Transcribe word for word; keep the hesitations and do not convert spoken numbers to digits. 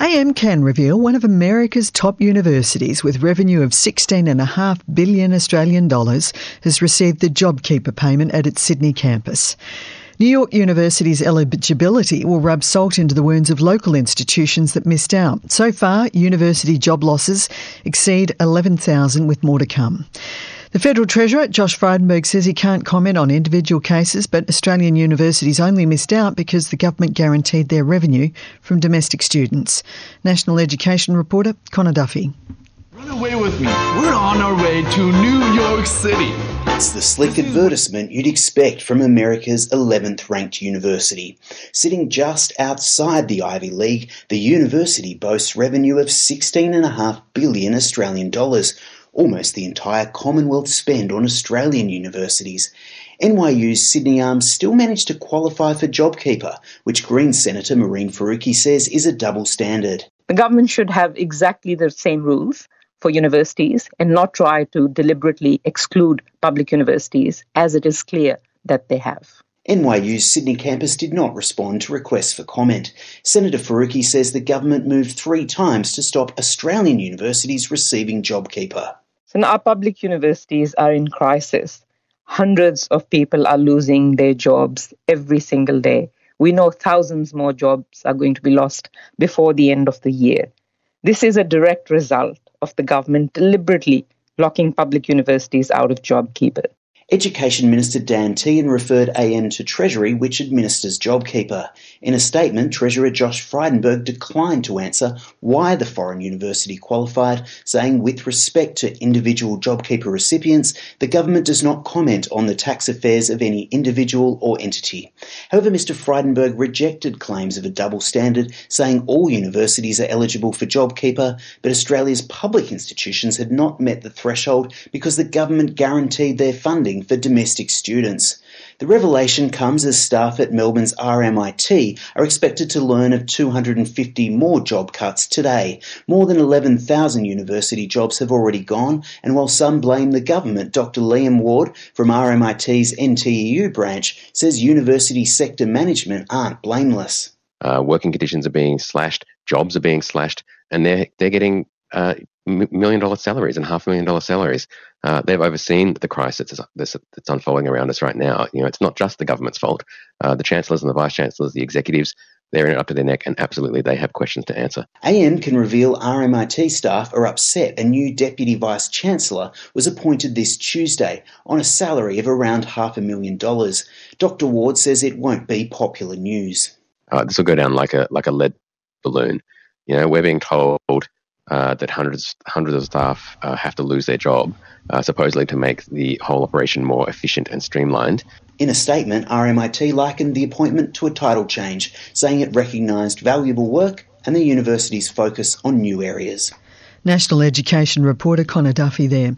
M can reveal one of America's top universities with revenue of sixteen point five billion Australian dollars has received the JobKeeper payment at its Sydney campus. New York University's eligibility will rub salt into the wounds of local institutions that missed out. So far, university job losses exceed eleven thousand, with more to come. The Federal Treasurer, Josh Frydenberg, says he can't comment on individual cases, but Australian universities only missed out because the government guaranteed their revenue from domestic students. National Education reporter Connor Duffy. Run away with me. We're on our way to New York City. It's the slick advertisement you'd expect from America's eleventh ranked university. Sitting just outside the Ivy League, the university boasts revenue of sixteen point five billion Australian dollars, almost the entire Commonwealth spend on Australian universities. N Y U's Sydney Arms still managed to qualify for JobKeeper, which Greens Senator Mehreen Faruqi says is a double standard. The government should have exactly the same rules for universities and not try to deliberately exclude public universities, as it is clear that they have. N Y U's Sydney campus did not respond to requests for comment. Senator Faruqi says the government moved three times to stop Australian universities receiving JobKeeper. So now our public universities are in crisis. Hundreds of people are losing their jobs every single day. We know thousands more jobs are going to be lost before the end of the year. This is a direct result of the government deliberately locking public universities out of JobKeeper. Education Minister Dan Tehan referred A M to Treasury, which administers JobKeeper. In a statement, Treasurer Josh Frydenberg declined to answer why the foreign university qualified, saying with respect to individual JobKeeper recipients, the government does not comment on the tax affairs of any individual or entity. However, Mr Frydenberg rejected claims of a double standard, saying all universities are eligible for JobKeeper, but Australia's public institutions had not met the threshold because the government guaranteed their funding for domestic students. The revelation comes as staff at Melbourne's R M I T are expected to learn of two hundred fifty more job cuts today. More than eleven thousand university jobs have already gone, and while some blame the government, Doctor Liam Ward from R M I T's N T E U branch says university sector management aren't blameless. Uh, working conditions are being slashed, jobs are being slashed, and they're, they're getting uh, million dollar salaries and half million dollar salaries. Uh, they've overseen the crisis that's, that's unfolding around us right now. You know, it's not just the government's fault. Uh, the chancellors and the vice chancellors, the executives, they're in it up to their neck, and absolutely they have questions to answer. A M can reveal R M I T staff are upset a new deputy vice chancellor was appointed this Tuesday on a salary of around half a million dollars. Doctor Ward says it won't be popular news. Uh, this will go down like a like a lead balloon. You know, we're being told Uh, that hundreds hundreds of staff uh, have to lose their job, uh, supposedly to make the whole operation more efficient and streamlined. In a statement, R M I T likened the appointment to a title change, saying it recognised valuable work and the university's focus on new areas. National Education reporter Connor Duffy there.